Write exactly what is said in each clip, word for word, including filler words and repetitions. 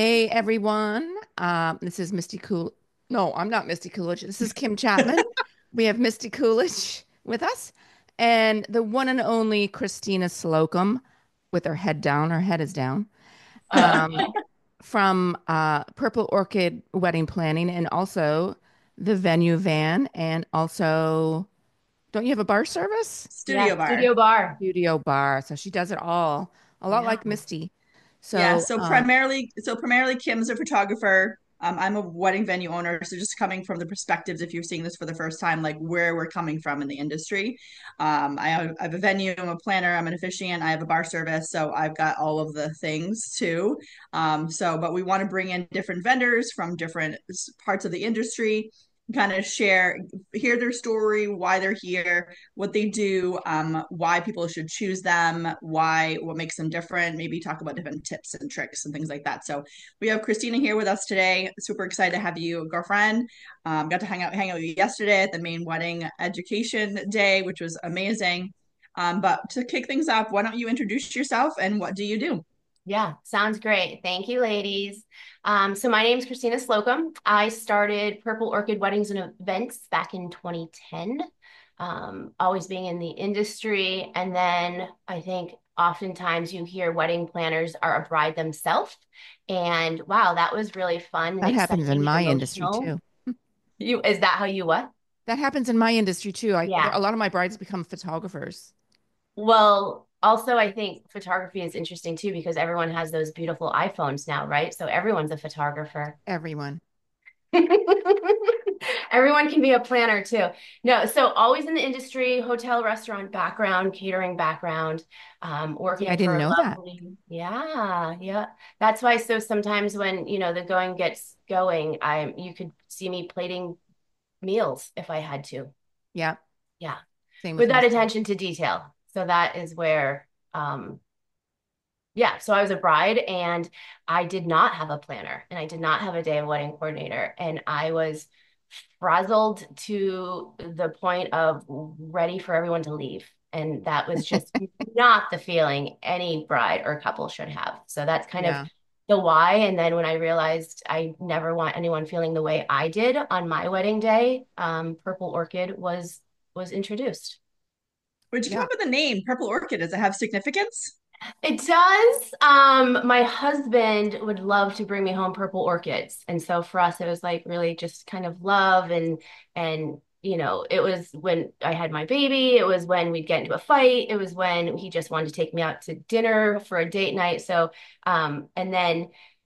Hey everyone. Um, this is Misty Cool. No, I'm not Misty Coolidge. This is Kim Chapman. We have Misty Coolidge with us and the one and only Christina Slocum with her head down. Her head is down. Um, from uh, Purple Orchid Wedding Planning and also the Venue Van. And also, don't you have a bar service? Studio Yeah, bar. studio bar. Studio bar. So she does it all, a lot Yeah. like Misty. Yeah, So, so um, primarily, so primarily Kim's a photographer. Um, I'm a wedding venue owner, so just coming from the perspectives, if you're seeing this for the first time, like where we're coming from in the industry. Um, I have, I have a venue, I'm a planner, I'm an officiant, I have a bar service, so I've got all of the things too. Um, so, but we want to bring in different vendors from different s- parts of the industry, kind of share, hear their story, why they're here, what they do, um, why people should choose them, why, what makes them different, maybe talk about different tips and tricks and things like that. So we have Christina here with us today. Super excited to have you, girlfriend. Um, got to hang out hang out with you yesterday at the main wedding education day, which was amazing. Um, but to kick things off, why don't you introduce yourself and what do you do? Yeah, sounds great. Thank you, ladies. Um, so my name is Christina Slocum. I started Purple Orchid Weddings and Events back in twenty ten, um, always being in the industry. And then I think oftentimes you hear wedding planners are a bride themselves. And wow, that was really fun and that happens in exciting and my industry emotional. too. You, is that how you what? That happens in my industry too. I there, Yeah. a lot of my brides become photographers. Well, also, I think photography is interesting too because everyone has those beautiful iPhones now, right? So everyone's a photographer. Everyone. Everyone can be a planner too. No, so always in the industry, hotel, restaurant background, catering background, um, See, I working didn't for a know that. lovely, yeah, yeah. That's why. So sometimes when, you know, the going gets going, I you could see me plating meals if I had to. Yeah, Yeah, same with with that Misty. attention to detail. So that is where um yeah, so I was a bride and I did not have a planner and I did not have a day of wedding coordinator. And I was frazzled to the point of ready for everyone to leave. And that was just not the feeling any bride or couple should have. So that's kind of Yeah. the why. And then when I realized I never want anyone feeling the way I did on my wedding day, um, Purple Orchid was was introduced. Where'd you come Yeah. up with the name Purple Orchid? Does it have significance? It does. Um, my husband would love to bring me home purple orchids. And so for us, it was like really just kind of love and and you know, it was when I had my baby, it was when we'd get into a fight, it was when he just wanted to take me out to dinner for a date night. So um, and then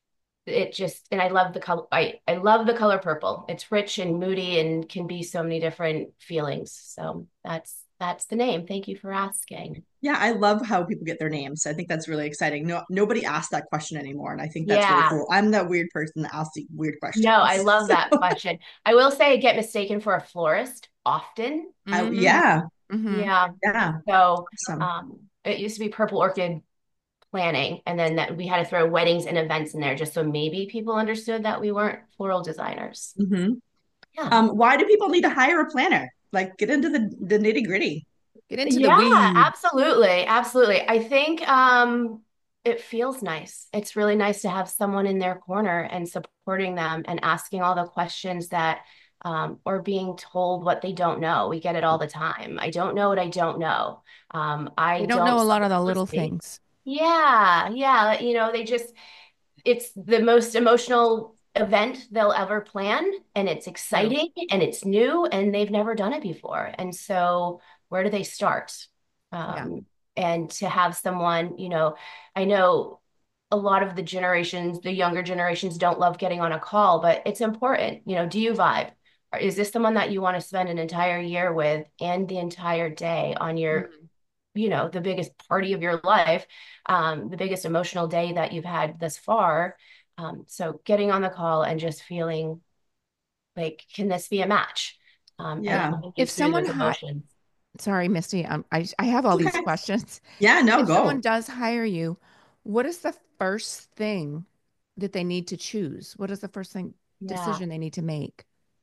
it just and I love the color I, I love the color purple. It's rich and moody and can be so many different feelings. So that's that's the name. Thank you for asking. Yeah, I love how people get their names. I think that's really exciting. No, nobody asks that question anymore, and I think that's really Yeah. cool. I'm that weird person that asks the weird No, questions. I love that question. I will say I get mistaken for a florist often. I, Mm-hmm. yeah, Mm-hmm. Yeah. yeah, So awesome. um, it used to be Purple Orchid planning, and then that we had to throw weddings and events in there just so maybe people understood that we weren't floral designers. hmm Yeah. Um, why do people need to hire a planner? Like, get into the the nitty gritty. Get into the Yeah, weeds. absolutely. Absolutely. I think um it feels nice. It's really nice to have someone in their corner and supporting them and asking all the questions that um or being told what they don't know. We get it all the time. I don't know what I don't know. Um I They don't don't know a sell lot of the real little estate. things. Yeah, yeah, you know, they just it's the most emotional event they'll ever plan, and it's True. exciting and it's new and they've never done it before. And so, where do they start? Yeah. Um, and to have someone, you know, I know a lot of the generations, the younger generations don't love getting on a call, but it's important. You know, do you vibe? Or is this someone that you want to spend an entire year with and the entire day on your Mhm. you know, the biggest party of your life, um, the biggest emotional day that you've had thus far. Um, so getting on the call and just feeling like, can this be a match? Um, and Yeah, helping you If through someone those hi emotions. Sorry, Misty, um, I I have all it's these okay. questions. Yeah, no, If someone go. does hire you, what is the first thing that they need to choose? What is the first thing Yeah. decision they need to make?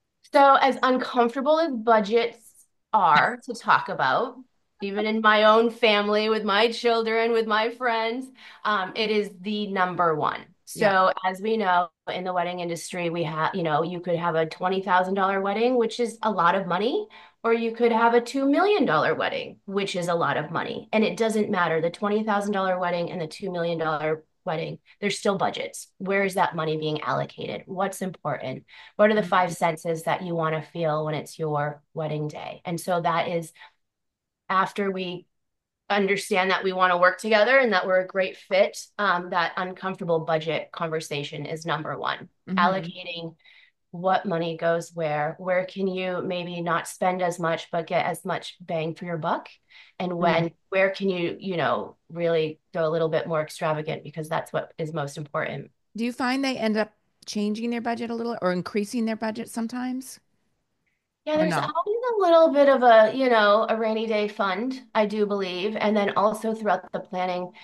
So as uncomfortable as budgets are to talk about, even in my own family, with my children, with my friends, um, it is the number one. Yeah. So as we know, in the wedding industry, we have, you know, you could have a twenty thousand dollars wedding, which is a lot of money, or you could have a two million dollars wedding, which is a lot of money. And it doesn't matter. The twenty thousand dollars wedding and the two million dollars wedding, there's still budgets. Where is that money being allocated? What's important? What are the five Mhm. senses that you want to feel when it's your wedding day? And so that is after we understand that we want to work together and that we're a great fit, um, that uncomfortable budget conversation is number one. Hmm. Allocating what money goes where, where can you maybe not spend as much but get as much bang for your buck? And Yeah. when, where can you, you know, really go a little bit more extravagant because that's what is most important. Do you find they end up changing their budget a little or increasing their budget sometimes Yeah, or there's no? always a little bit of a, you know, a rainy day fund, I do believe. And then also throughout the planning,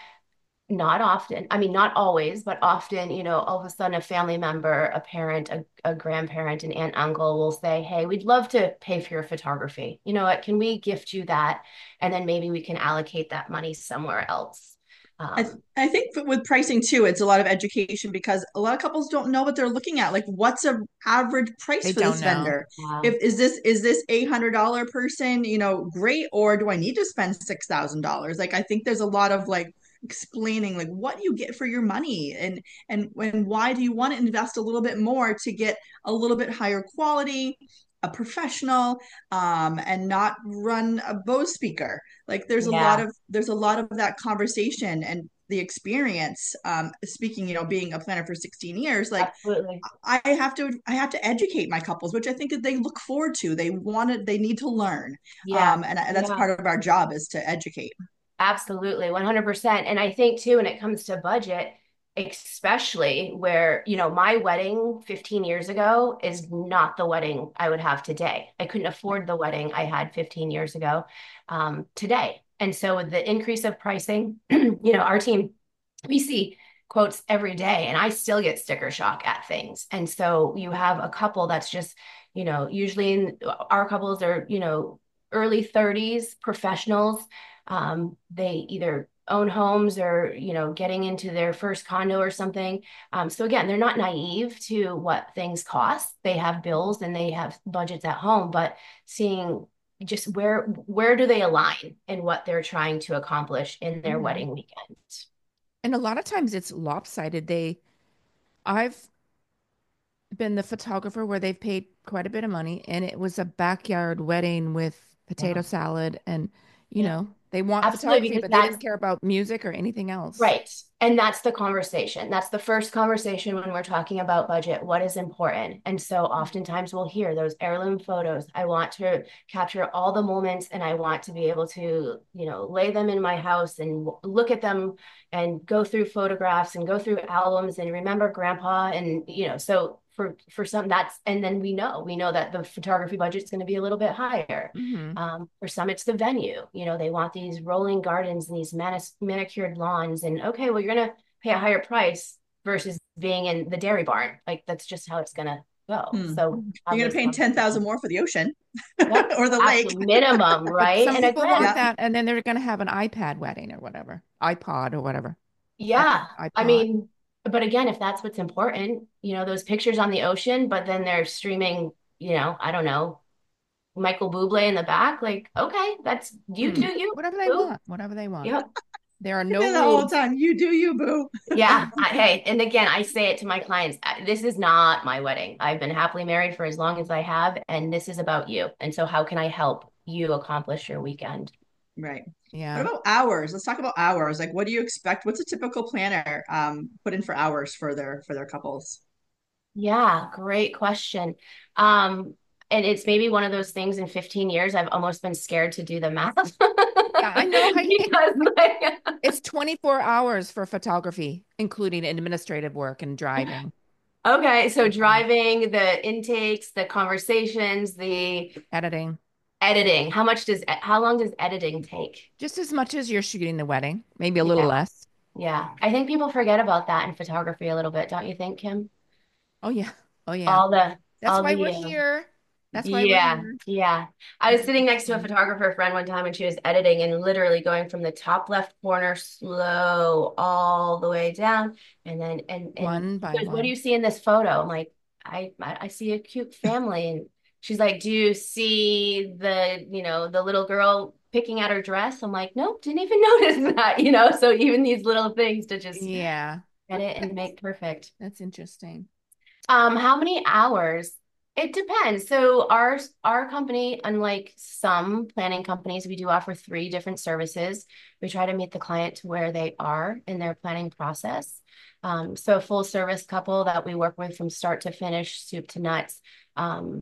not often. I mean, not always, but often, you know, all of a sudden a family member, a parent, a, a grandparent, an aunt, uncle will say, "Hey, we'd love to pay for your photography. You know what? Can we gift you that? And then maybe we can allocate that money somewhere else." I, th- Um, I think with pricing too, it's a lot of education because a lot of couples don't know what they're looking at. Like, what's a average price They for don't this know. vendor? yeah, If is this is this a hundred dollar person, you know, great, or do I need to spend six thousand dollars? Like, I think there's a lot of like explaining like what you get for your money and and when why do you want to invest a little bit more to get a little bit higher quality, a professional, um, and not run a Bose speaker. Like there's a lot yeah, of there's a lot of that conversation and the experience. Um, speaking, you know, being a planner for sixteen years, like absolutely. I have to I have to educate my couples, which I think that they look forward to. They want to they need to learn. Yeah, Um, and, and that's yeah. part of our job is to educate. Absolutely, one hundred percent. And I think too, when it comes to budget, especially where, you know, my wedding fifteen years ago is not the wedding I would have today. I couldn't afford the wedding I had fifteen years ago, um, today. And so with the increase of pricing, you know, our team, we see quotes every day and I still get sticker shock at things. And so you have a couple that's just, you know, usually in our couples are, you know, early thirties professionals, um, they either own homes or, you know, getting into their first condo or something. Um, so again, they're not naive to what things cost. They have bills and they have budgets at home, but seeing just where where do they align in what they're trying to accomplish in their Hmm. wedding weekend? And a lot of times it's lopsided. They, I've been the photographer where they've paid quite a bit of money and it was a backyard wedding with potato Yeah. salad and, you Yeah. know, they want Absolutely, photography, because but they that's didn't care about music or anything else. right. And that's the conversation. That's the first conversation when we're talking about budget. What is important? And so oftentimes we'll hear those heirloom photos. I want to capture all the moments and I want to be able to, you know, lay them in my house and w- look at them and go through photographs and go through albums and remember grandpa. And, you know, so for for some that's and then we know we know that the photography budget is going to be a little bit higher. Hmm. Um, for some, it's the venue. You know, they want these rolling gardens and these manis- manicured lawns. And okay, well, you're going to pay a higher price versus being in the dairy barn. Like that's just how it's going to go. Hmm. So have You're gonna those pay ten thousand conversations. more for the ocean Yep, or the lake. absolutely minimum, But right? some And people want again, Yeah. that and then they're going to have an iPad wedding or whatever, iPod or whatever. I, yeah. I iPod. mean, but again, if that's what's important, you know, those pictures on the ocean, but then they're streaming, you know, I don't know, Michael Bublé in the back. Like, okay, that's you Hmm. do you. Whatever they Boo. want, whatever they want. Yep. There are I no say that all the rules. time. You do you, boo. Yeah. I, hey, and again, I say it to my clients, I- this is not my wedding. I've been happily married for as long as I have, and this is about you. And so, how can I help you accomplish your weekend? Right. What Yeah. about hours? Let's talk about hours. Like, what do you expect? What's a typical planner um, put in for hours for their for their couples? Yeah, great question. Um, and it's maybe one of those things in fifteen years, I've almost been scared to do the math Yeah, I know. I, because like, it's twenty-four hours for photography, including administrative work and driving. okay, so Mhm. driving, the intakes, the conversations, the Editing. editing, how much does, how long does editing take? Just as much as you're shooting the wedding, maybe a little Yeah. less. Yeah, I think people forget about that in photography a little bit, don't you think, Kim? Oh yeah. Oh yeah. All the That's all why the we're uh, here. That's why we're Yeah, here. yeah. I was sitting next to a photographer friend one time and she was editing and literally going from the top left corner slow all the way down. And then and and One she by goes, "What do one. you see in this photo?" I'm like, I I, I see a cute family. And she's like, "Do you see the, you know, the little girl picking at her dress?" I'm like, "Nope, didn't even notice that," you know. So even these little things to just Yeah. edit and That's make perfect. that's interesting. Um, how many hours? It depends. So our our company, unlike some planning companies, we do offer three different services. We try to meet the client to where they are in their planning process. Um, so a full service couple that we work with from start to finish, soup to nuts. Um,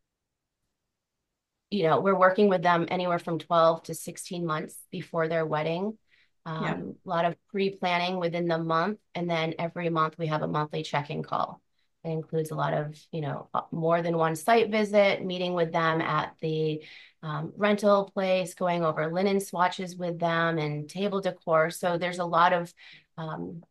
you know, we're working with them anywhere from twelve to sixteen months before their wedding. Yeah. Um, a lot of pre-planning within the month, and then every month we have a monthly check-in call. It includes a lot of, you know, uh, more than one site visit, meeting with them at the um, rental place, going over linen swatches with them and table decor. So there's a lot of um,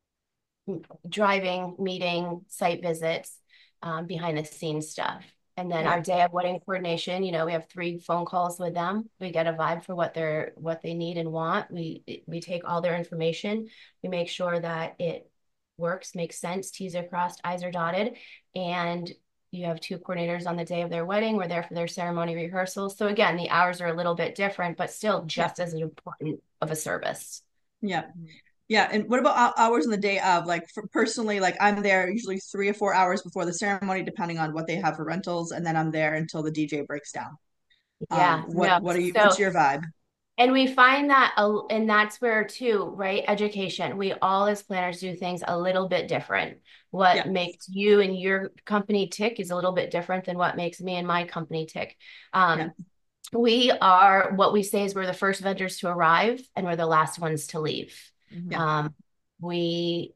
driving, meeting, site visits, um, behind the scenes stuff. And then Yeah. our day of wedding coordination, you know, we have three phone calls with them. We get a vibe for what they're what they need and want. We we take all their information. We make sure that it works, makes sense, T's are crossed, I's are dotted. And you have two coordinators on the day of their wedding. We're there for their ceremony rehearsal. So again, the hours are a little bit different, but still Yeah. just as important of a service. Yeah. Yeah. And what about hou- hours in the day of? Like for personally, like I'm there usually three or four hours before the ceremony, depending on what they have for rentals, and then I'm there until the D J breaks down. Um, Yeah, what no. what are you what's So your vibe? and we find that, a- and that's where too, right? Education. We all as planners do things a little bit different. What Yeah. makes you and your company tick is a little bit different than what makes me and my company tick. Yeah. Um, we are, what we say is we're the first vendors to arrive and we're the last ones to leave. Mhm. Yeah. Um, we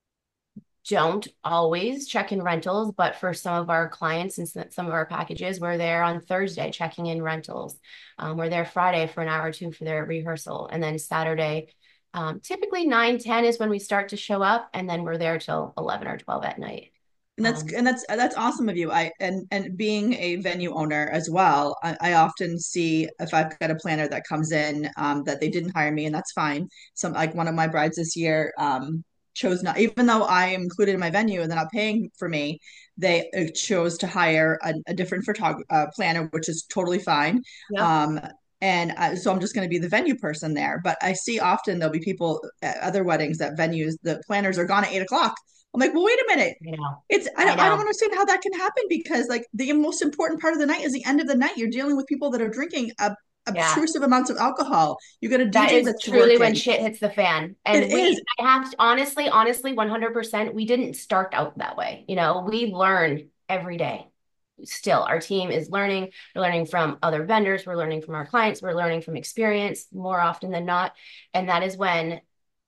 don't always check in rentals, but for some of our clients and some of our packages, we're there on Thursday checking in rentals. Um, we're there Friday for an hour or two for their rehearsal. And then Saturday, um, typically nine ten is when we start to show up. And then we're there till eleven or twelve at night. And that's Um, and that's that's awesome of you. I and and being a venue owner as well, I, I often see if I've got a planner that comes in um, that they didn't hire me, and that's fine. Some like one of my brides this year um, chose not, even though I am included in my venue and they're not paying for me, they uh, chose to hire a, a different photog uh, planner, which is totally fine. yep. Um, and I, so I'm just going to be the venue person there. But I see often there'll be people at other weddings that venues, the planners are gone at eight o'clock. I'm like, well, wait a minute. I know. It's I I don't I don't know. understand how that can happen because like the most important part of the night is the end of the night. You're dealing with people that are drinking ab Yeah. obtrusive amounts of alcohol. You got a That D J is that's truly when working. shit hits the fan. It And we, is. I have to, honestly, honestly, one hundred percent, we didn't start out that way. You know, we learn every day. Still, our team is learning. We're learning from other vendors. We're learning from our clients. We're learning from experience more often than not. And that is when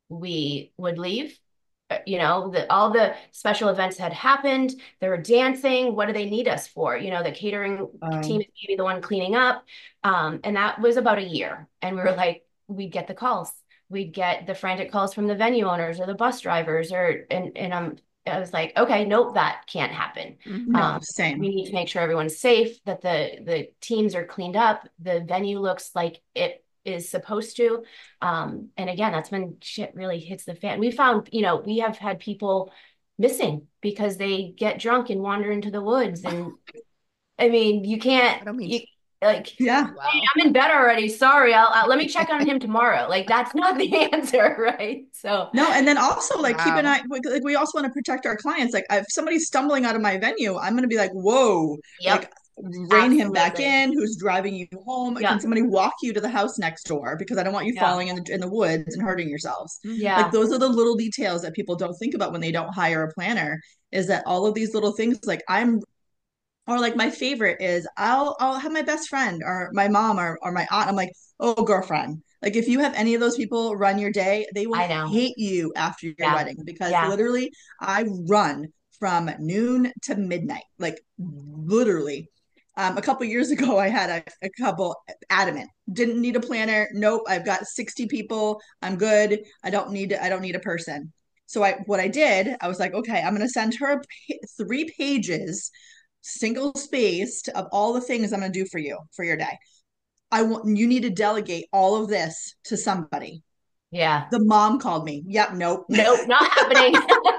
we would leave. Uh, You know, the, all the special events had happened. They were dancing. What do they need us for? You know, the catering team Um, is maybe the one cleaning up. Um, and that was about a year. And we were like, we'd get the calls. We'd get the frantic calls from the venue owners or the bus drivers, or and and um, I was like, okay, nope, that can't happen. Mhm. no, Um, we same. need to make sure everyone's safe, that the the teams are cleaned up, the venue looks like it is supposed to. Um, and again, that's when shit really hits the fan. We found, you know, we have had people missing because they get drunk and wander into the woods. And I mean, you can't, I don't mean you to. Yeah. like, "Hey, Wow. I'm in bed already. Sorry, I'll, I'll let me check on him tomorrow." Like, that's not the answer, right? So, No, and then also like keep an Wow. eye. Like like, we also want to protect our clients. Like if somebody's stumbling out of my venue, I'm going to be like, whoa, yep, like rein him back absolutely. in. Who's driving you home? Can Yep, somebody walk you to the house next door? Because I don't want you yeah, falling in the in the woods and hurting yourselves. Mhm. Like yeah, those are the little details that people don't think about when they don't hire a planner. Is that all of these little things? Like I'm or like my favorite is I'll I'll have my best friend or my mom or, or my aunt. I'm like, oh girlfriend. Like if you have any of those people run your day, they will I know. hate you after your Yeah, wedding because yeah, literally I run from noon to midnight. Like literally. Um, a couple years ago, I had a, a couple adamant, didn't need a planner. Nope, I've got sixty people. I'm good. I don't need I don't need a person. So I what I did, I was like, okay, I'm gonna send her three pages single spaced of all the things I'm going to do for you for your day. I want you need to delegate all of this to somebody. Yeah. The mom called me. Yep, nope. Nope, not happening.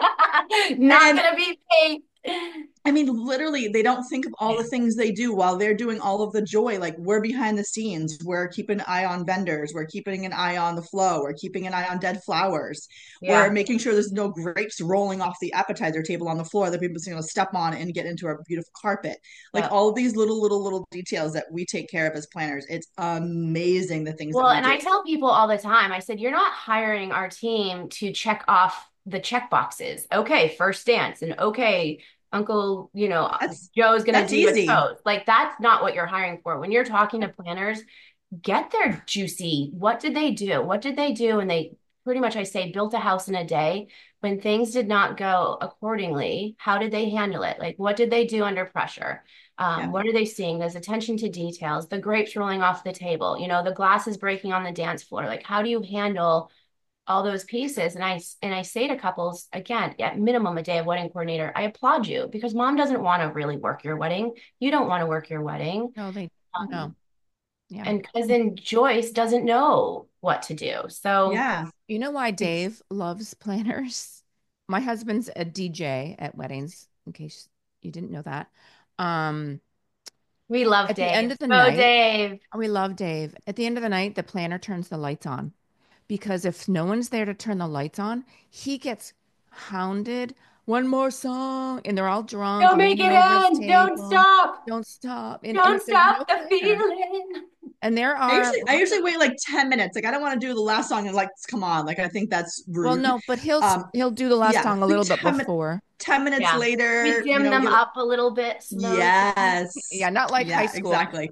Not And gonna be paid. I mean, literally, they don't think of all the things they do while they're doing all of the joy. Like we're behind the scenes, we're keeping an eye on vendors, we're keeping an eye on the flow, we're keeping an eye on dead flowers, we're Yeah. making sure there's no grapes rolling off the appetizer table on the floor that people's going to step on and get into our beautiful carpet. Like Yeah. all of these little, little, little details that we take care of as planners. It's amazing the things that Well, we and do. I tell people all the time, I said, you're not hiring our team to check off the check boxes. Okay, first dance, and okay, Uncle, you know, That's Joe's gonna that's do a easy. toast. Like that's not what you're hiring for. When you're talking to planners, get their juicy. What did they do? What did they do? And they pretty much, I say, built a house in a day. When things did not go accordingly, how did they handle it? Like, what did they do under pressure? Um, Yeah. what are they seeing? There's attention to details, the grapes rolling off the table, you know, the glasses breaking on the dance floor. Like, how do you handle all those pieces? And I and I say to couples, again, at minimum a day of wedding coordinator, I applaud you because mom doesn't want to really work your wedding. You don't want to work your wedding. No, they no. Um, Yeah. and cousin Joyce doesn't know what to do. So Yeah. You know why It's Dave loves planners? My husband's a D J at weddings, in case you didn't know that. Um, we love at the end Dave. of the Oh, night, Dave. we love Dave. At the end of the night, the planner turns the lights on because if no one's there to turn the lights on, he gets hounded. One more song, and they're all drunk, Don't make leaning it over his end. Don't table. stop. Don't stop. And, and Don't if there's no stop the planner, feeling. and there I are usually I lots usually of wait like ten minutes. Like I don't want to do the last song and like come on. Like I think that's well, rude. no, but he'll Um he'll do the last yeah, song a like little bit ten, min- before. ten minutes Yeah. We later, you dim know, them give it up a little bit slowly. yes. Yeah, not like high Yeah, school. exactly.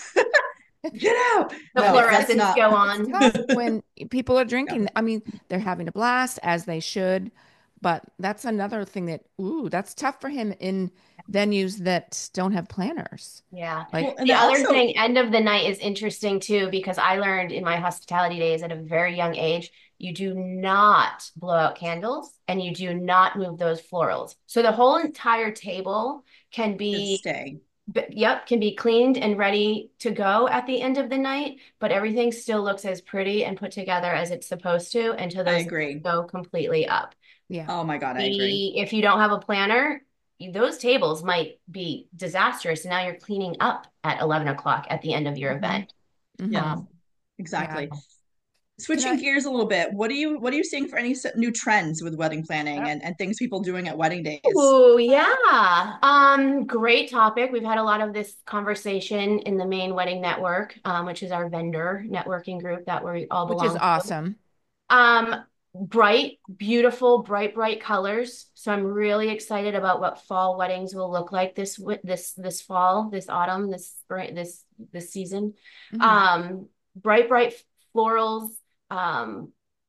Get out. The No, that's fluorescents not go It's on. tough when people are yeah. drinking. I mean, they're having a blast as they should, but that's another thing that, ooh, that's tough for him in venues that don't have planners. Yeah. Like, Well, and The then other also thing, end of the night is interesting too, because I learned in my hospitality days at a very young age, you do not blow out candles and you do not move those florals. So the whole entire table can should be, stay. b- yep, can be cleaned and ready to go at the end of the night, but everything still looks as pretty and put together as it's supposed to until I those agree. go completely up. yeah. Oh my God, I agree. The, if you don't have a planner, those tables might be disastrous. Now you're cleaning up at eleven o'clock at the end of your Hmm. event. Yeah, Hmm. Um, Yeah. exactly. Can Switching I? gears a little bit, what do you what are you seeing for any s- new trends with wedding planning Uh, and, and things people doing at wedding days? oh yeah. Um, great topic. We've had a lot of this conversation in the main wedding network, um, which is our vendor networking group that we all which is belong to. awesome. Um, bright, beautiful, bright, bright colors. So I'm really excited about what fall weddings will look like this wi- this this fall, this autumn, this spring, this this season. Hmm. Um, bright, bright florals. Um,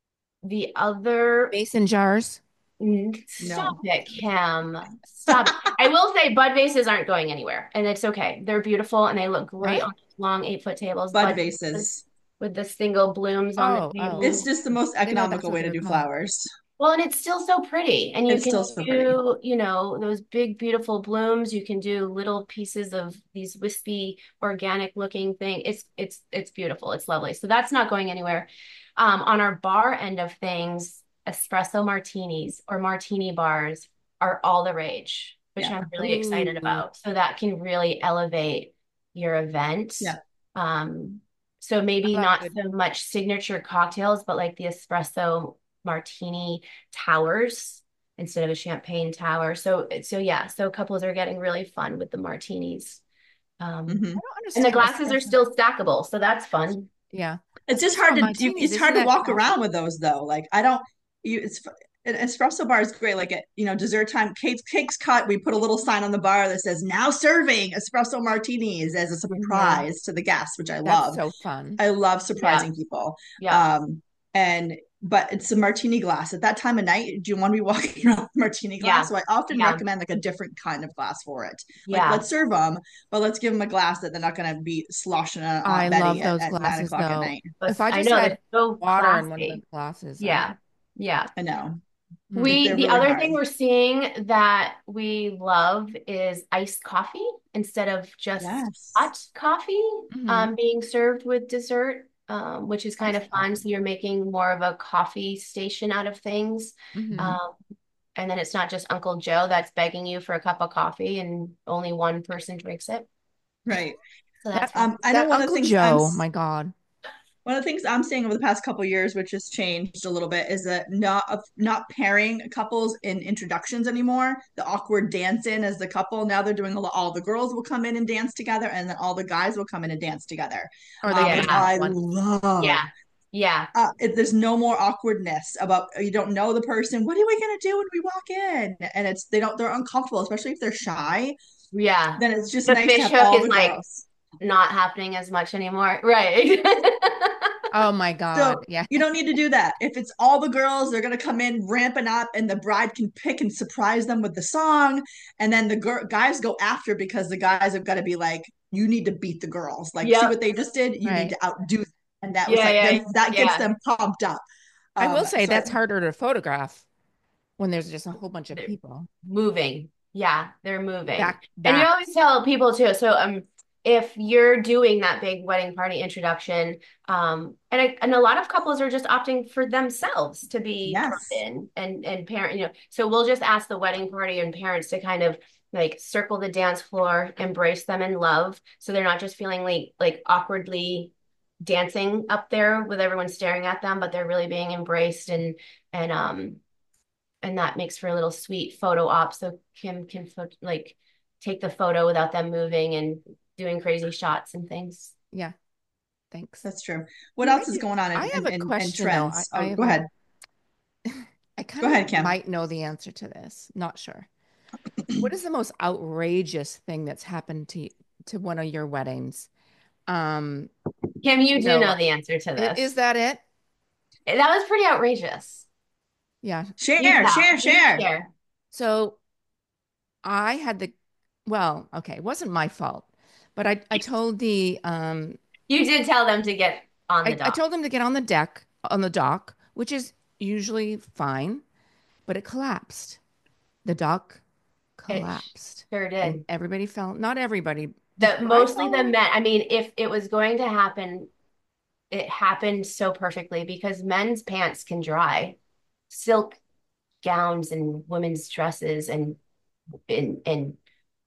the other Mason jars. mm, stop No, it, Kim. Stop. I will say bud vases aren't going anywhere, and it's okay. They're beautiful and they look great What? on long eight foot tables. bud Bud vases vases. with the single blooms on the Oh, oh. It's table. just the most I didn't know that's economical what way they to were do called. flowers. Well, and it's still so pretty. And you It's can still so pretty. do, you know, those big, beautiful blooms. You can do little pieces of these wispy, organic looking thing. It's it's it's beautiful. It's lovely. So that's not going anywhere. Um, on our bar end of things, espresso martinis or martini bars are all the rage, which Yeah. I'm really excited Ooh, about. So that can really elevate your event. Yeah. Um, so I maybe love a not good. so much signature cocktails, but like the espresso martini towers instead of a champagne tower. So so yeah, so couples are getting really fun with the martinis. Um, Hmm. I don't and the understand glasses are espresso. still stackable, so that's fun. Yeah. It's just hard Espresso to you, martinis, it's isn't hard to that walk around coffee? with those though. Like I don't you it's an espresso bar is great. Like at you know dessert time, cake's cake's cut. We put a little sign on the bar that says now serving espresso martinis as a Hmm. surprise to the guests, which I That's love. so fun. I love Yeah, surprising people. yeah, Um, and but it's a martini glass at that time of night. Do you want to be walking around with a martini glass? yeah, So I often yeah, recommend like a different kind of glass for it. Like yeah. let's serve them, but let's give them a glass that they're not going to be sloshing on I Aunt Betty love at, those at nine glasses o'clock at though. night. If But I I just know they're had so water in one of the classy. glasses, I would. Yeah, yeah. I know. Mm. Like We, they're the really other thing hard. we're seeing that we love is iced coffee instead of just Yes. hot coffee, Hmm. um, being served with dessert, um, which is kind Iced of fun. coffee. So you're making more of a coffee station out of things. Hmm. Um, and then it's not just Uncle Joe that's begging you for a cup of coffee and only one person drinks it. Right. So that's That fun. Um, I know that one of the Uncle things I'm Joe, my God. one of the things I'm seeing over the past couple of years, which has changed a little bit, is that not of not pairing couples in introductions anymore. The awkward dance in as the couple. Now they're doing a lot. All the girls will come in and dance together, and then all the guys will come in and dance together, Or they um, meet which Yeah. I one. love. Yeah. Yeah. Uh, it, there's no more awkwardness about you don't know the person. What are we gonna do when we walk in? And it's they don't they're uncomfortable, especially if they're shy. Yeah. Then it's just The nice to fish have hook all is the like girls. not happening as much anymore. Right. Oh my So God. Yeah. you don't need to do that. If it's all the girls, they're gonna come in ramping up, and the bride can pick and surprise them with the song, and then the gir- guys go after because the guys have got to be like, you need to beat the girls. Like, see what Yep. they just did? You need Right. to outdo them. And that was Yeah, like yeah, then that gets yeah. them pumped up. I will Um, say so I, that's harder to photograph when there's just a whole bunch of They're people moving. Yeah, they're moving. back And you back. always tell people too. So um if you're doing that big wedding party introduction, um, and I, and a lot of couples are just opting for themselves to be brought yes, in and and parent, you know. So we'll just ask the wedding party and parents to kind of like circle the dance floor, embrace them in love, so they're not just feeling like like awkwardly dancing up there with everyone staring at them, but they're really being embraced and and um and that makes for a little sweet photo op. So Kim can like take the photo without them moving and doing crazy shots and things. Yeah. Thanks. that's true. What I else is going on in I have in, a in, in question though. I, trends? I Oh, have go a ahead. I Go kind of ahead, Kim. might know the answer to this. Not sure. What is the most outrageous thing that's happened to to one of your weddings? Um, Kim, you you do know, know the answer to i- this. is that it? That was pretty outrageous. Yeah. You Share, tell. share, You share. share. So I had the, well, okay, it wasn't my fault, but I I told the um You did tell them to get on the I, I dock. told them to get on the deck on the dock, which is usually fine, but it collapsed. The dock It collapsed, sure and did. everybody fell. Not everybody. Did the The bride mostly the fall? men. I mean, if it was going to happen, it happened so perfectly because men's pants can dry. Silk gowns and women's dresses and and and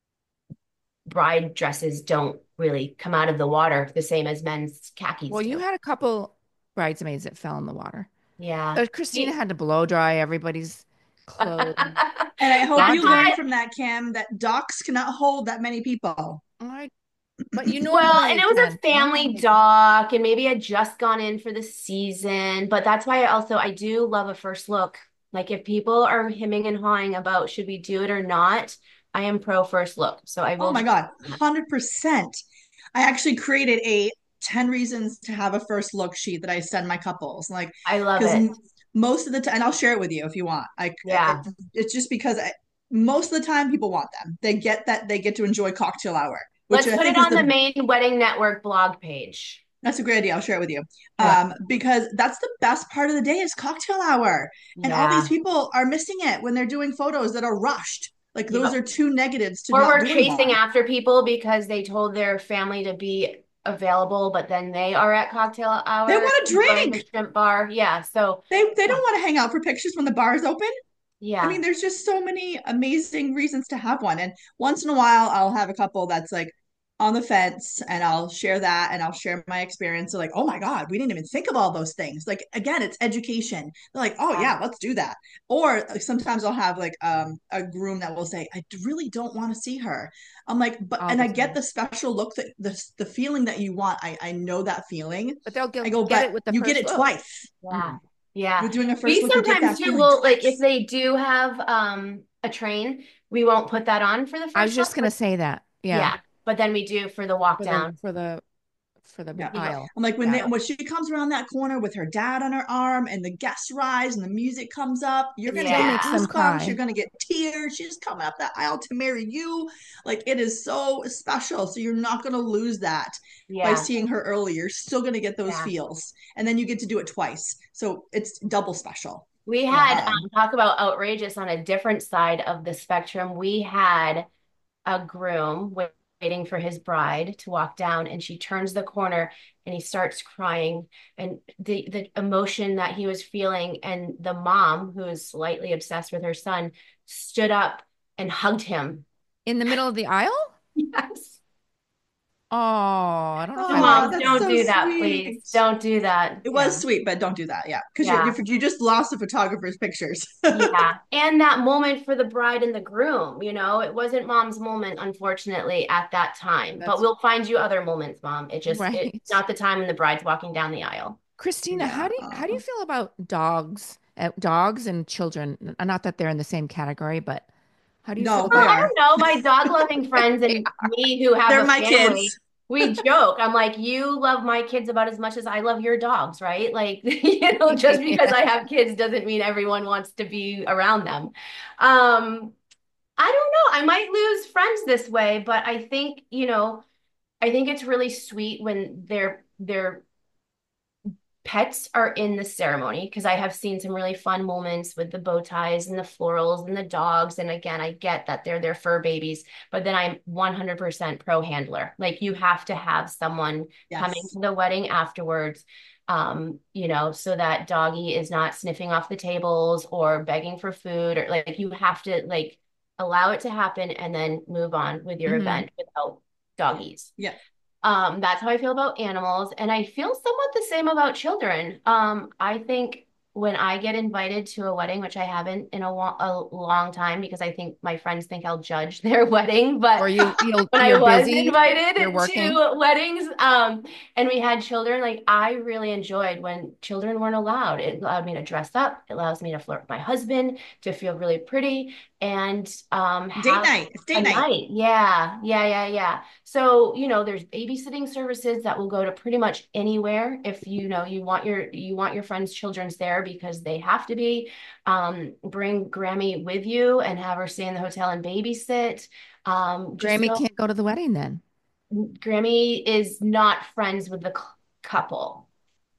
bride dresses don't really come out of the water the same as men's khakis Well, you do. had a couple bridesmaids that fell in the water. Yeah. Uh, Christina He- had to blow dry everybody's clothes. And I hope That's you Roger, learned what. from that, Kim, that docks cannot hold that many people. I, but you Well, and normally it was a can. family Normally, doc, and maybe I'd just gone in for the season. But that's why I also I do love a first look. Like if people are hemming and hawing about should we do it or not, I am pro first look. So I Oh will my just God, one hundred percent. I actually created a ten reasons to have a first look sheet that I send my couples. Like, I love because it. most of the time, and I'll share it with you if you want. Like, it, Yeah. it's just because I, most of the time people want them. They get that they get to enjoy cocktail hour, which Let's I put it think is on the the main wedding network blog page. that's a great idea. I'll share it with you. yeah. Um, because that's the best part of the day is cocktail hour. And all these Yeah. people are missing it when they're doing photos that are rushed. Like those Yep. are two negatives to Or not we're doing chasing one. after people because they told their family to be available, but then they are at cocktail They hour want to enjoying the drink. shrimp bar. Yeah. So, They they yeah. don't want to hang out for pictures when the bar is open. I Yeah. mean, there's just so many amazing reasons to have one. And once in a while, I'll have a couple that's like on the fence and I'll share that and I'll share my experience. So like, oh my God, we didn't even think of all those things. Like again, it's education. They're like, oh Yeah. yeah, let's do that. Or like, sometimes I'll have like um a groom that will say, I really don't want to see her. I'm like, but All and the I get time. the special look that the the feeling that you want. I I know that feeling. But they'll I get, go, get but it with the you get first it look. twice. Yeah. Mhm. Yeah. With doing a first We look, you get sometimes that too feeling will like if twice. they do have um a train, we won't put that on for the I was first look, just gonna but say that. Yeah. yeah, but then we do for the walk For the down. for the for the Yeah. You know, aisle. I'm like when Yeah. they yep, when she comes around that corner with her dad on her arm and the guests rise and the music comes up, you're It gonna still get makes yeah, them goosebumps. You're cry. gonna get tears. She's coming up that aisle to marry you. Like it is so special. So you're not gonna lose that by yeah, seeing her early. You're still gonna get those yeah. feels, and then you get to do it twice. So it's double special. We Yeah. had, Um, um, talk about outrageous on a different side of the spectrum. We had a groom wait- waiting for his bride to walk down, and she turns the corner and he starts crying. And the, the emotion that he was feeling, and the mom, who is slightly obsessed with her son, stood up and hugged him. In the middle of the aisle? Yes. Oh, I don't know if I oh, like Moms, that's don't that. so do that, please. sweet. Don't do that. It was Yeah. sweet, but don't do that. Yeah, because you, you Yeah. you just lost the photographer's pictures. Yeah. And that moment for the bride and the groom, you know, it wasn't mom's moment, unfortunately, at that time. But That's we'll find you other moments, mom. It just, it's right. not the time when the bride's walking down the aisle. Christina, how Yeah. do you, how do you feel about dogs, uh, dogs and children? N- Not that they're in the same category, but how do you feel No, Well, they about I are. don't know. My dog loving friends they and me who have They're a my family, kids. we joke. I'm like, you love my kids about as much as I love your dogs, right? Like, you know, are? just because Yeah. I have kids doesn't mean everyone wants to be around them. Um, I don't know. I might lose friends this way, but I think, you know, I think it's really sweet when their their pets are in the ceremony, because I have seen some really fun moments with the bow ties and the florals and the dogs. And again, I get that they're their fur babies, but then I'm one hundred percent pro handler. Like, you have to have someone coming Yes. to the wedding afterwards, um, you know, so that doggy is not sniffing off the tables or begging for food, or like, you have to like allow it to happen and then move on with your Hmm. event without doggies. Yeah. Um, that's how I feel about animals. And I feel somewhat the same about children. Um, I think when I get invited to a wedding, which I haven't in a, wa- a long time, because I think my friends think I'll judge their wedding, but Or you you'll when I you're was busy, you're invited working. to weddings, um, and we had children, like, I really enjoyed when children weren't allowed. It allowed me to dress up. It allows me to flirt with my husband, to feel really pretty, and um, Date have night. It's a date night. night. Yeah, yeah, yeah, yeah. So, you know, there's babysitting services that will go to pretty much anywhere if you know you want your you want your friends' children's there because they have to be. Um, bring Grammy with you and have her stay in the hotel and babysit. Um, just Grammy go. can't go to the wedding then. Grammy is not friends with the cou- couple.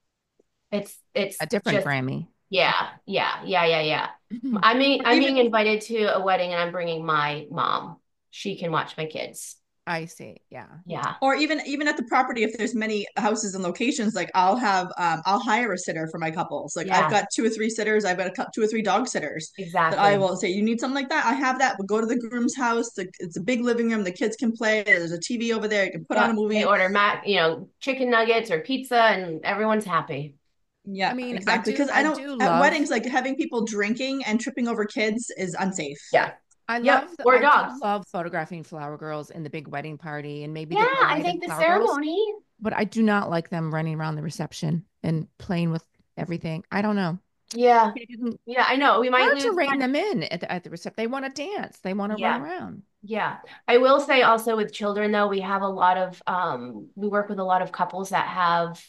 It's it's A different just Grammy. yeah, yeah, yeah, yeah, yeah. Mhm. I mean, Or I'm even being invited to a wedding and I'm bringing my mom. She can watch my kids. I see. Yeah. Yeah. or even even at the property, if there's many houses and locations, like I'll have um I'll hire a sitter for my couples. Like I've Yeah, got two or three sitters, I've got a cou- two or three dog sitters that I exactly. will say, you need something like that, I have that. We'll go to the groom's house. The, it's a big living room, the kids can play, there's a T V over there, you can put on a Yeah, they movie. order mac, you know, chicken nuggets or pizza and everyone's happy. I Yeah, mean, I exactly, do because I I don't, do at love weddings, like having people drinking and tripping over kids is unsafe. Yeah. I Yep. love the, Or I do dogs. love photographing flower girls in the big wedding party and maybe Yeah, the I bride and think the flower girls, ceremony. but I do not like them running around the reception and playing with everything. I don't know. Yeah. You can- Yeah, I know. We might Hard to lose rein friends. them in at the, at the reception. They want to dance. They want to run Yeah. around. Yeah. I will say also with children though, we have a lot of um we work with a lot of couples that have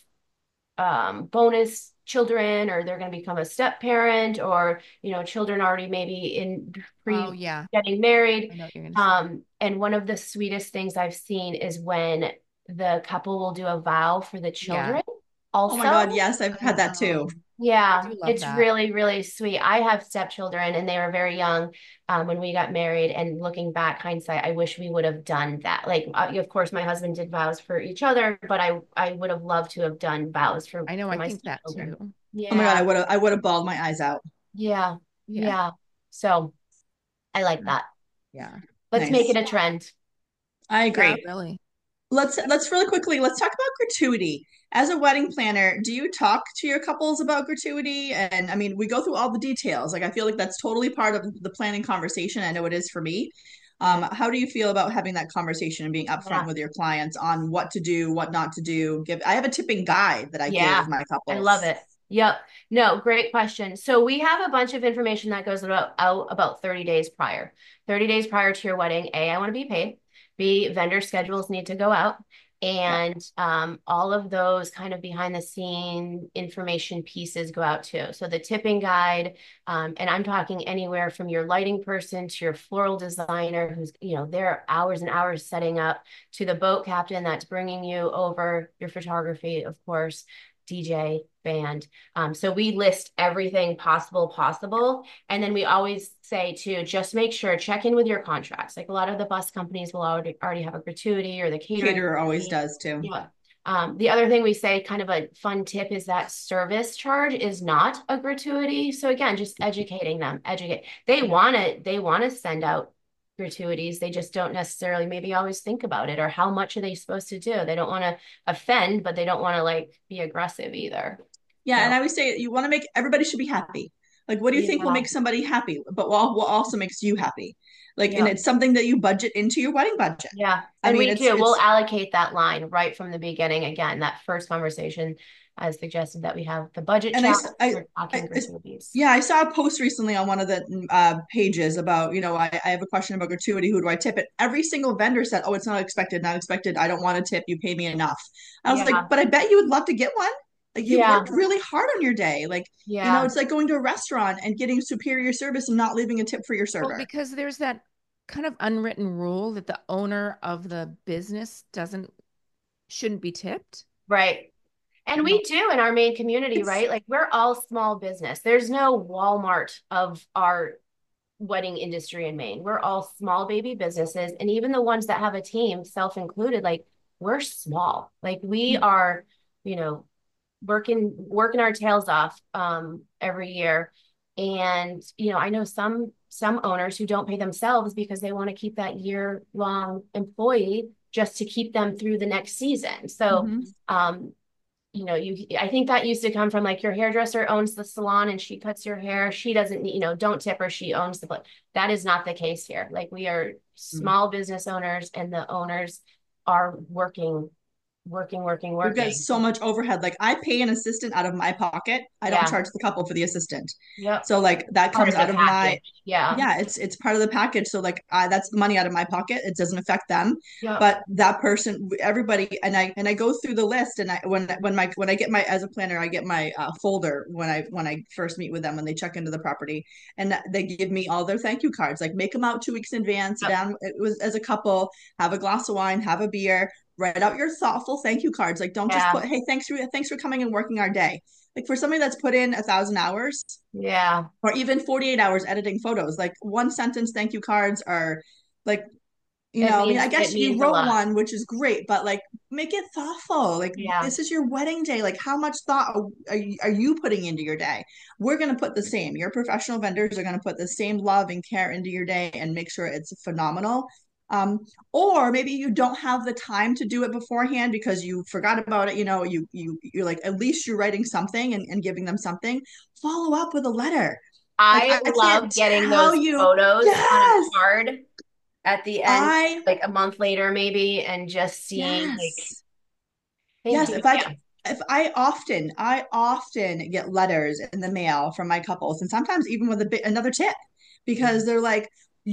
um bonus children, or they're going to become a step parent, or you know, children already maybe in Oh pre yeah, getting married. I know what you're gonna say. Um, and one of the sweetest things I've seen is when the couple will do a vow for the Yeah, children Oh my God, also. yes, I've I had that too. know. I Yeah, do love it's that. really, really sweet. I have stepchildren and they were very young um, when we got married. And looking back, hindsight, I wish we would have done that. Like, uh, of course, my husband did vows for each other, but I I would have loved to have done vows for I know. for I my think that stepchildren. too. Oh my God, I Yeah, would have I would have bawled my eyes out. yeah, Yeah, yeah. So I like that. yeah, Let's make it Nice. a trend. I yeah. agree. Really. let's let's really quickly, let's talk about gratuity. As a wedding planner, do you talk to your couples about gratuity? And I mean, we go through all the details. Like I feel like that's totally part of the planning conversation. I know it is for me. Um, Yeah, how do you feel about having that conversation and being upfront yeah, with your clients on what to do, what not to do? Give I have a tipping guide that I yeah. give my I love couples. it. Yep. No, great question. So we have a bunch of information that goes about out about thirty days prior. thirty days prior to your wedding. A, I want to be paid. B, vendor schedules need to go out. Yep. And um, all of those kind of behind the scene information pieces go out too. So the tipping guide, um, and I'm talking anywhere from your lighting person to your floral designer, who's, you know, there hours and hours setting up, to the boat captain that's bringing you over your photography, of course, D J, band. Um, so we list everything possible, possible. And then we always say too, just make sure, check in with your contracts. Like a lot of the bus companies will already already have a gratuity or the catering Caterer always company. does too. Yeah. Um, the other thing we say, kind of a fun tip, is that service charge is not a gratuity. So again, just educating them, educate. They want to, they want to send out gratuities. They just don't necessarily maybe always think about it, or how much are they supposed to do? They don't want to offend, but they don't want to like be aggressive either. Yeah, and So I always say you want to make everybody should be happy. Like, what do you think will yeah, make somebody happy? But what, what also makes you happy? Like, and yeah. it's something that you budget into your wedding budget. Yeah. I And mean, we it's do. We'll it's allocate that line right from the beginning. Again, that first conversation, as suggested, that we have the budget and I chat. s- I, We're I- talking I- gratuities. yeah, I saw a post recently on one of the uh, pages about, you know, I, I have a question about gratuity. Who do I tip it? Every single vendor said, "Oh, it's not expected, not expected. I don't want to tip. You pay me enough." I was like, Yeah. "But I bet you would love to get one. Like, you've Yeah. worked really hard on your day. Like, you know, Yeah. it's like going to a restaurant and getting superior service and not leaving a tip for your Well, server." because there's that kind of unwritten rule that the owner of the business doesn't shouldn't be tipped. Right. And No. we do in our main community, It's right? Like we're all small business. There's no Walmart of our wedding industry in Maine. We're all small baby businesses. And even the ones that have a team, self included, like we're small. Like we are, you know, working working our tails off um every year. And you know, I know some some owners who don't pay themselves because they want to keep that year long employee just to keep them through the next season. So Mhm. um you know, you I think that used to come from like your hairdresser owns the salon and she cuts your hair. She doesn't, you know, don't tip her, she owns the place. That is not the case here. Like we are small business owners and the owners are working, working, working, We've got working. so much overhead. Like, I pay an assistant out of my pocket. I don't Yeah. charge the couple for the assistant. Yep. So like that Part comes of the out of my, package. Yeah. yeah, it's it's part of the package. So like I that's money out of my pocket. It doesn't affect them. Yep. But that person, everybody, and I and I go through the list, and I when when my when I get my as a planner, I get my uh, folder when I when I first meet with them when they check into the property, and they give me all their thank you cards. Like, make them out two weeks in advance. Yep. Down it was as a couple, have a glass of wine, have a beer, write out your thoughtful thank you cards. Like, don't just Yeah. put, hey, thanks for thanks for coming and working our day. Like, for somebody that's put in a thousand hours Yeah. or even forty-eight hours editing photos, like one sentence thank you cards are like, you It know, I mean, I means it guess you means a wrote lot. one, which is great, but like, make it thoughtful. Like, Yeah. this is your wedding day. Like, how much thought are you, are you putting into your day? We're going to put the same. Your professional vendors are going to put the same love and care into your day and make sure it's phenomenal. Um, or maybe you don't have the time to do it beforehand because you forgot about it. You know, you you you're like, at least you're writing something and, and giving them something. Follow up with a letter. Like, I I, I can't love getting tell those you. photos on a Yes, card at the end, I like a month later, maybe, and just seeing like, yes. thank Yes, you. if I Yeah. if I often I often get letters in the mail from my couples, and sometimes even with a bit another tip, because they're like,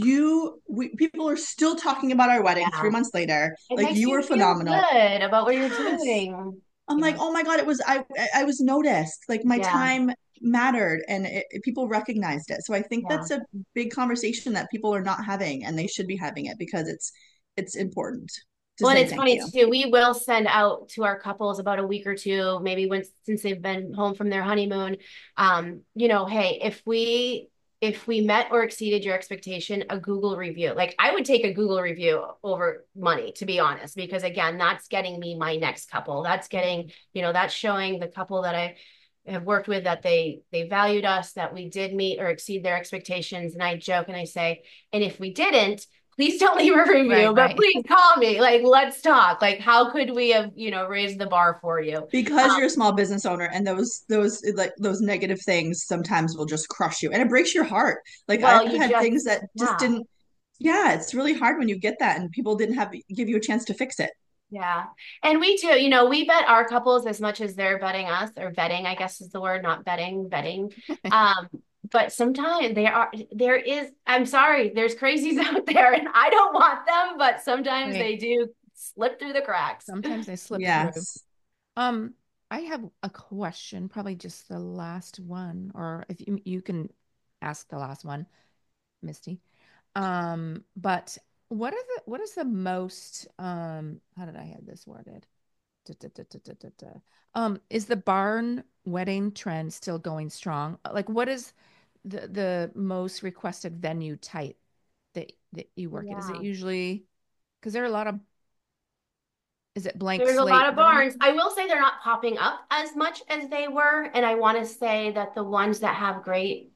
you we people are still talking about our wedding three Yeah. months later. It Like, makes you you were feel phenomenal. good about what you're Yes. doing. I'm like, Yeah. oh my God, it was I I was noticed. Like, my Yeah. time mattered, and it, it- people recognized it. So I think Yeah. that's a big conversation that people are not having, and they should be having it because it's it's important to Well, and say it's thank funny you. too. We will send out to our couples about a week or two, maybe when since they've been home from their honeymoon. Um, you know, hey, if we if we met or exceeded your expectation, a Google review. Like I would take a Google review over money, to be honest, because again, that's getting me my next couple. That's getting, you know, that's showing the couple that I have worked with that they they valued us, that we did meet or exceed their expectations. And I joke and I say, and if we didn't, please don't leave a review, Right, but right. please call me. Like, let's talk. Like, how could we have, you know, raised the bar for you? Because Um, you're a small business owner, and those those like those negative things sometimes will just crush you, and it breaks your heart. Like, well, I've you had things just, that just yeah, didn't. Yeah, it's really hard when you get that and people didn't have give you a chance to fix it. yeah. And we too, you know, we bet our couples as much as they're betting us, or betting, I guess is the word, not betting, betting. Um, but sometimes there are, there is, I'm sorry, there's crazies out there and I don't want them, but sometimes Right. they do slip through the cracks. Sometimes they slip through. Yes. Um, I have a question, probably just the last one, or if you you can ask the last one, Misty. Um, but what are the what is the most um how did I have this worded? Da, da, da, da, da, da, da. Um, is the barn wedding trend still going strong? Like, what is the the most requested venue type that that you work at? Is it Yeah. usually because there are a lot of, is it blank There's a slate lot of venue? barns. I will say they're not popping up as much as they were. And I want to say that the ones that have great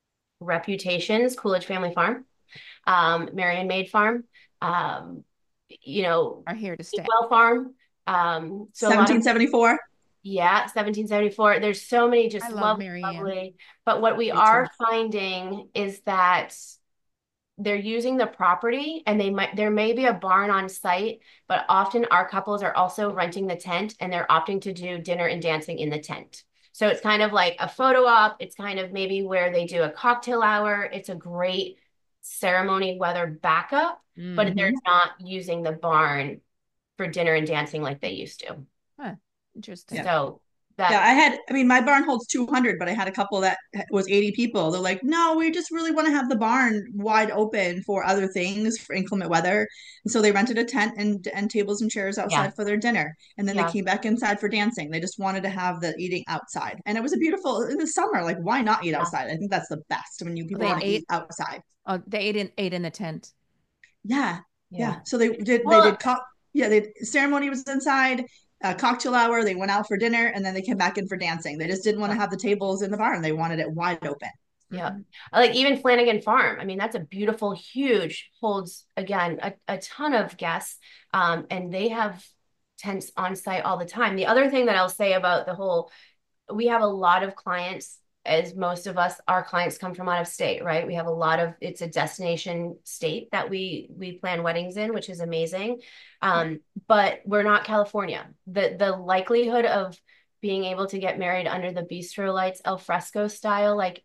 reputations, Coolidge Family Farm, um, Marion Maid Farm, um, you know, Are here to stay. Well Farm. Um, so a lot of, seventeen seventy-four. yeah, seventeen seventy-four. There's so many I just love lovely, Marianne. lovely. But what we Me too. are finding is that they're using the property and they might there may be a barn on site, but often our couples are also renting the tent and they're opting to do dinner and dancing in the tent. So it's kind of like a photo op. It's kind of maybe where they do a cocktail hour. It's a great ceremony weather backup, but they're Mm-hmm. not using the barn for dinner and dancing like they used to. Huh. Interesting. Yeah. So Yeah, that, I had, I mean, my barn holds two hundred, but I had a couple that was eighty people. They're like, no, we just really want to have the barn wide open for other things for inclement weather. And so they rented a tent and and tables and chairs yeah, outside for their dinner. And then they yeah, came back inside for dancing. They just wanted to have the eating outside. And it was a beautiful, in the summer, like why not eat yeah, outside? I think that's the best when you people They want to eat ate. outside. Oh, they ate in ate in the tent. Yeah. Yeah. yeah. So they did they Well, did co- yeah, they ceremony was inside, uh, cocktail hour, they went out for dinner and then they came back in for dancing. They just didn't want to have the tables in the barn. They wanted it wide open. yeah. Mhm. Like even Flanagan Farm. I mean, that's a beautiful, huge, holds again a, a ton of guests. Um, and they have tents on site all the time. The other thing that I'll say about the whole, we have a lot of clients, as most of us, our clients come from out of state, right? We have a lot of, it's a destination state that we we plan weddings in, which is amazing. Um, but we're not California. The the likelihood of being able to get married under the bistro lights, al fresco style, like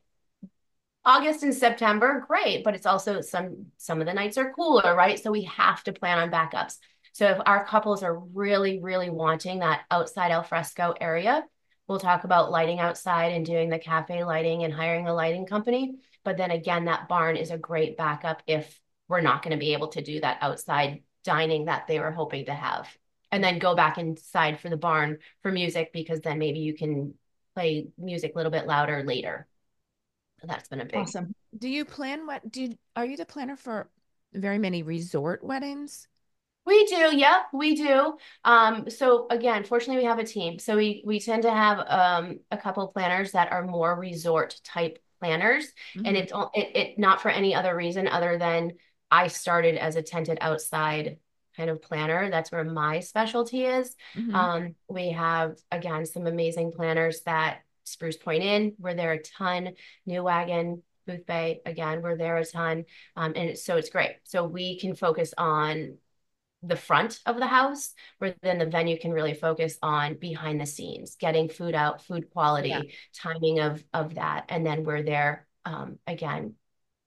August and September, great, but it's also some some of the nights are cooler, right? So we have to plan on backups. So if our couples are really, really wanting that outside al fresco area, we'll talk about lighting outside and doing the cafe lighting and hiring a lighting company. But then again, that barn is a great backup if we're not going to be able to do that outside dining that they were hoping to have. And then go back inside for the barn for music because then maybe you can play music a little bit louder later. That's been a big. Awesome. Do you plan what do you, are you the planner for very many resort weddings? We do, yep, we do. Um, so again, fortunately, we have a team. So we we tend to have um a couple planners that are more resort type planners, and Hmm. it's all- it, it not for any other reason other than I started as a tented outside kind of planner. That's where my specialty is. Hmm. Um, we have again some amazing planners that Spruce Point Inn, we're there a ton. New Wagon, Booth Bay, again, we're there a ton. Um, and it's, so it's great. So we can focus on the front of the house, where then the venue can really focus on behind the scenes, getting food out, food Yeah. quality, timing of of that, and then we're there um, again,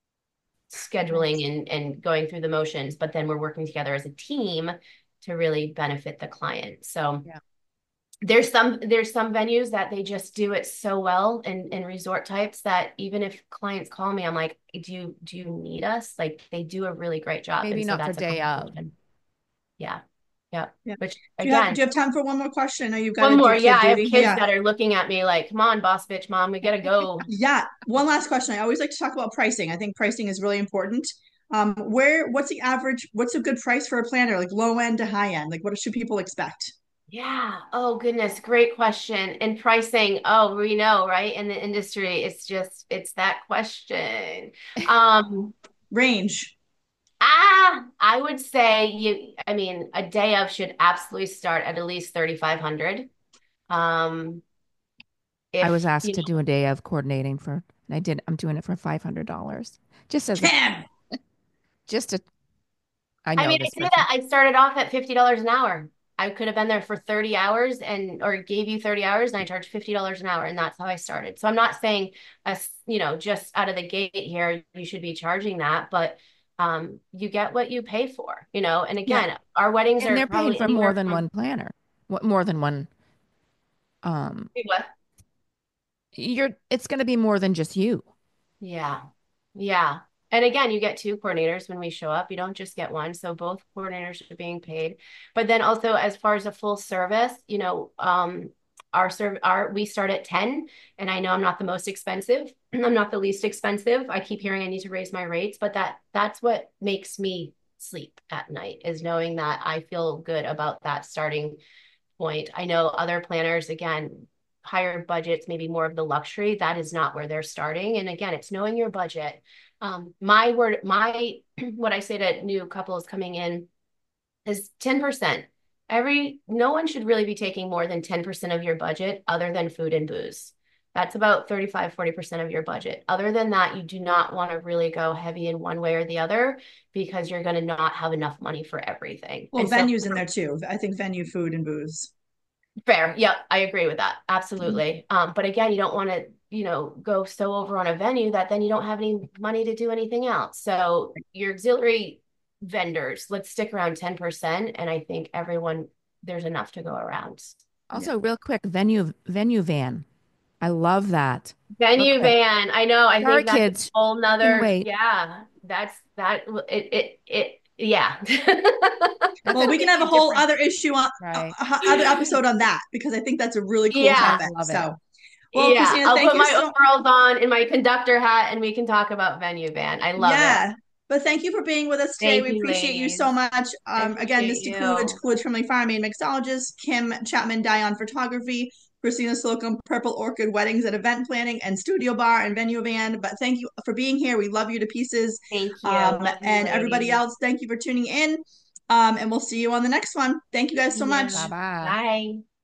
scheduling Nice. and and going through the motions, but then we're working together as a team to really benefit the client. So Yeah. there's some there's some venues that they just do it so well in in resort types that even if clients call me, I'm like, do you do you need us? Like they do a really great job, Maybe and so not for that's a day of. conversation. Yeah. Yeah. Yeah. Which Do you have do again, you have time for one more question? I know you've got one to do more. Yeah, kid I have duty. kids Yeah. that are looking at me like, come on, boss bitch, mom, we gotta go. Yeah. One last question. I always like to talk about pricing. I think pricing is really important. Um, where what's the average, what's a good price for a planner, like low end to high end? Like what should people expect? Yeah. Oh goodness, great question. And pricing, oh, we know, right? In the industry, it's just it's that question. Um, Range. ah, I would say you, I mean, a day of should absolutely start at at least thirty-five hundred. Um, I was if asked you to do a day of coordinating for, and I did. I'm doing it for five hundred dollars. Just as a, Kim. just a, I I know mean, I this say that person. I started off at fifty dollars an hour. I could have been there for thirty hours and or gave you thirty hours and I charged fifty dollars an hour and that's how I started. So I'm not saying us, you know, just out of the gate here you should be charging that, but um you get what you pay for, you know. And Yeah. again, our weddings And are they're paying probably for more anywhere than from one planner. What more than one? Um, what? you're. It's going to be more than just you. Yeah. Yeah. And again, you get two coordinators when we show up. You don't just get one. So both coordinators are being paid. But then also as far as a full service, you know, um, our serve our we start at ten, and I know I'm not the most expensive. I'm not the least expensive. I keep hearing I need to raise my rates, but that that's what makes me sleep at night, is knowing that I feel good about that starting point. I know other planners, again, higher budgets, maybe more of the luxury, that is not where they're starting. And again, it's knowing your budget. Um, my word, my, what I say to new couples coming in is ten percent. Every, no one should really be taking more than ten percent of your budget other than food and booze. That's about thirty-five, forty percent of your budget. Other than that, you do not want to really go heavy in one way or the other, because you're going to not have enough money for everything. Well, And so venues in there too. I think venue, food, and booze. fair. Yep, I agree with that. Absolutely. Um, but again, you don't want to, you know, go so over on a venue that then you don't have any money to do anything else. So your auxiliary vendors, let's stick around ten percent. And I think everyone, there's enough to go around. Also, Yeah. real quick, venue venue van. I love that. Real Venue quick. van. I know. I Our think that's a kids whole can nother, wait. yeah, that's that it it it yeah. That's a Well, we can have a completely whole different, other issue on uh, right? uh, other episode on that, because I think that's a really cool Yeah. topic. Love it. So, well, Yeah. Christina, I'll thank put you my so. overalls on and my conductor hat and we can talk about venue van. I love it. Yeah. But thank you for being with us today. Thank We you, appreciate you ladies. so much. I Um, again, appreciate Misty Coolidge, you. Coolidge Family Farm and Mixologist, Kim Chapman, Dion Photography, Christina Slocum, Purple Orchid Weddings and Event Planning, and Studio Bar and Venue Van. But thank you for being here. We love you to pieces. Thank you. Um, Love you, and everybody ladies. else, thank you for tuning in. Um, and we'll see you on the next one. Thank you guys so See much. you. Bye bye. Bye.